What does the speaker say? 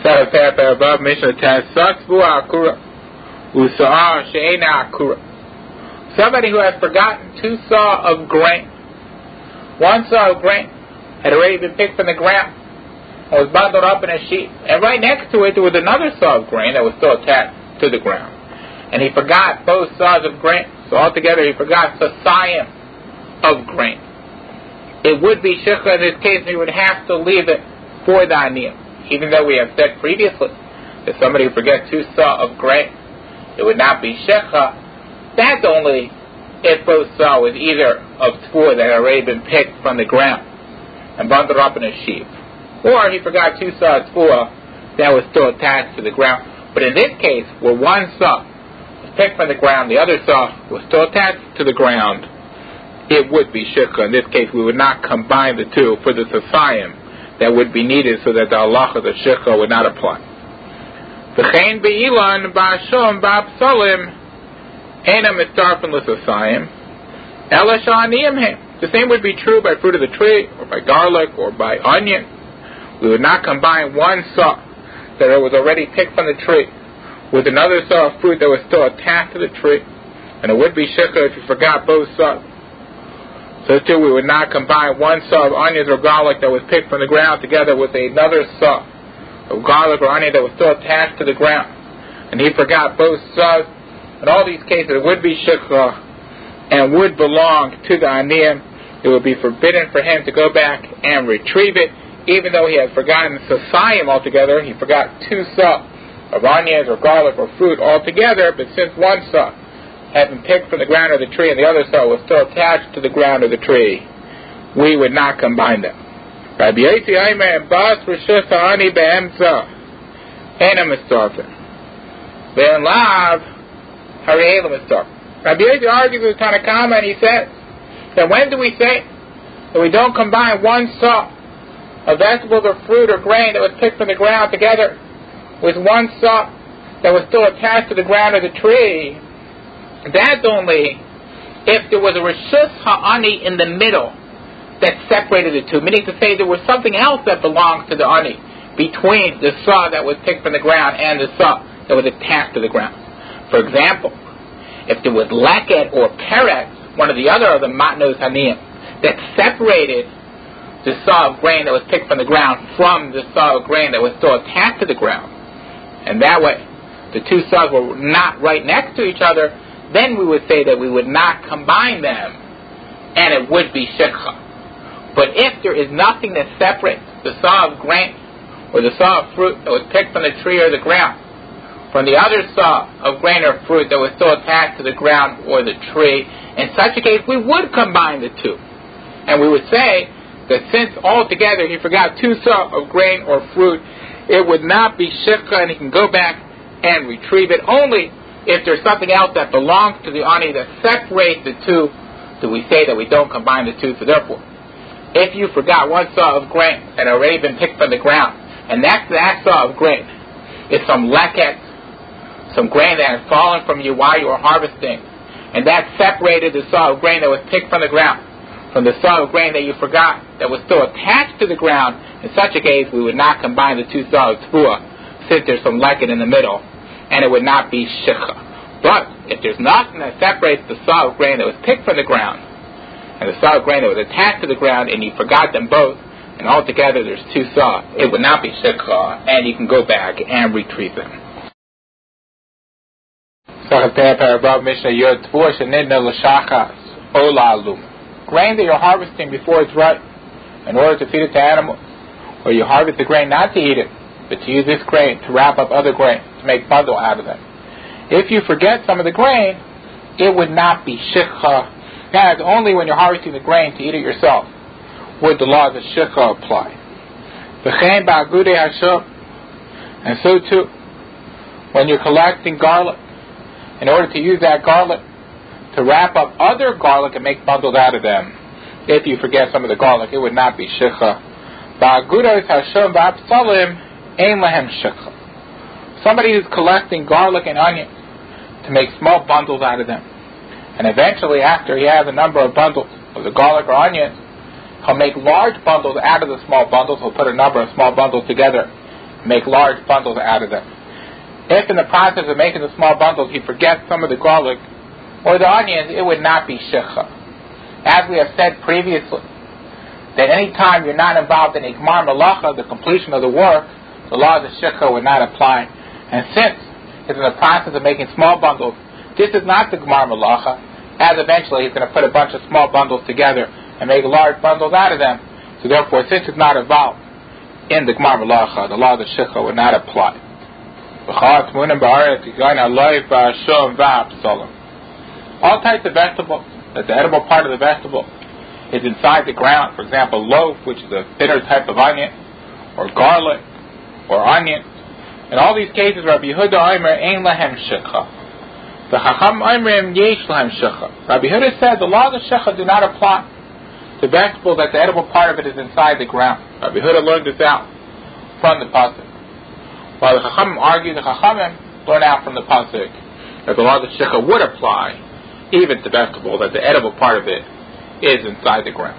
above Mishnah Test Saksvu Akura Usa'a She'ena Akura. Somebody who has forgotten 2 saw of grain. 1 saw of grain had already been picked from the ground and was bundled up in a sheet. And right next to it there was another saw of grain that was still attached to the ground. And he forgot both saws of grain. So altogether he forgot sasayim of grain. It would be shikha in this case, and he would have to leave it for the aniyim. Even though we have said previously that somebody who forgets 2 saw of grain, it would not be shikha. That's only if both saw was either of tfuah that had already been picked from the ground and bundled up in a sheaf, or he forgot 2 saw of tfuah that was still attached to the ground. But in this case, where 1 saw was picked from the ground, the other saw was still attached to the ground, it would be shikha. In this case, we would not combine the 2 for the sasayim that would be needed so that the halacha of the shikha would not apply. V'chein be'ilan ba'ashom ba'apsalim ena mitzarfen l'sasayim ela sha'aniyim hem. The same would be true by fruit of the tree, or by garlic, or by onion. We would not combine 1 saw that was already picked from the tree with another saw of fruit that was still attached to the tree, and it would be shikha if you forgot both saws. So too, we would not combine 1 saw of onions or garlic that was picked from the ground together with another saw of garlic or onion that was still attached to the ground, and he forgot both saws. In all these cases, it would be shikha and would belong to the aniyim. It would be forbidden for him to go back and retrieve it, even though he had forgotten sasayim altogether. He forgot 2 saw of onions or garlic or fruit altogether, but since 1 saw had been picked from the ground of the tree and the other saw was still attached to the ground of the tree, we would not combine them. Rabbi Yosi Aimer Bas Rishus Ha'ani Be'emza Ena Mistarfen Ve'en Lav Hari'ela Mistarfen. Rabbi Yosi argues with Tanakama, and he says that when do we say that we don't combine 1 saw of vegetables or fruit or grain that was picked from the ground together with 1 saw that was still attached to the ground of the tree? That's only if there was a Rishus Ha'ani in the middle that separated the 2, meaning to say there was something else that belonged to the ani between the saw that was picked from the ground and the saw that was attached to the ground. For example, if there was leket or peret, one or the other of the matnos haniyim, that separated the saw of grain that was picked from the ground from the saw of grain that was still attached to the ground, and that way the 2 saws were not right next to each other, then we would say that we would not combine them, and it would be shikha. But if there is nothing that separates the saw of grain or the saw of fruit that was picked from the tree or the ground from the other saw of grain or fruit that was still attached to the ground or the tree, in such a case we would combine the 2. And we would say that since altogether he forgot 2 saw of grain or fruit, it would not be shikha, and he can go back and retrieve it. Only if there's something else that belongs to the ani that separates the 2, do we say that we don't combine the 2. So therefore, if you forgot 1 saw of grain that had already been picked from the ground, and next to that saw of grain is some leket, some grain that had fallen from you while you were harvesting, and that separated the saw of grain that was picked from the ground from the saw of grain that you forgot that was still attached to the ground, in such a case we would not combine the 2 saw of tfuah, since there's some leket in the middle, and it would not be shikha. But if there's nothing that separates the saw of grain that was picked from the ground and the saw of grain that was attached to the ground, and you forgot them both, and altogether there's 2 saw, it would not be shikha, and you can go back and retrieve them. Grain that you're harvesting before it's ripe, in order to feed it to animals, or you harvest the grain not to eat it, but to use this grain to wrap up other grain, to make bundle out of them. If you forget some of the grain, it would not be shikha. That is only when you're harvesting the grain to eat it yourself would the laws of shikha apply. And so too, when you're collecting garlic, in order to use that garlic to wrap up other garlic and make bundles out of them, if you forget some of the garlic, it would not be shikha. Somebody who's collecting garlic and onions to make small bundles out of them, and eventually after he has a number of bundles of the garlic or onions, he'll make large bundles out of the small bundles. He'll put a number of small bundles together, make large bundles out of them. If in the process of making the small bundles he forgets some of the garlic or the onions, it would not be shikha. As we have said previously, that any time you're not involved in a gmar malacha, the completion of the work, the laws of shikha would not apply. And since it's in the process of making small bundles, this is not the gmar malacha, as eventually he's going to put a bunch of small bundles together and make large bundles out of them. So therefore, since it's not involved in the gmar malacha, the laws of shikha would not apply. All types of vegetables, that the edible part of the vegetable is inside the ground. For example, loaf, which is a bitter type of onion, or garlic, or onion. In all these cases, Rabbi Yehuda Omer ein lahem shikha. The Chacham Omerim yesh lahem shikha. Rabbi Yehuda said the laws of shikha do not apply to vegetables that the edible part of it is inside the ground. Rabbi Yehuda learned this out from the pasuk. While the Chachamim argue, the Chachamim learn out from the pasuk that the laws of shikha would apply even to vegetable that the edible part of it is inside the ground.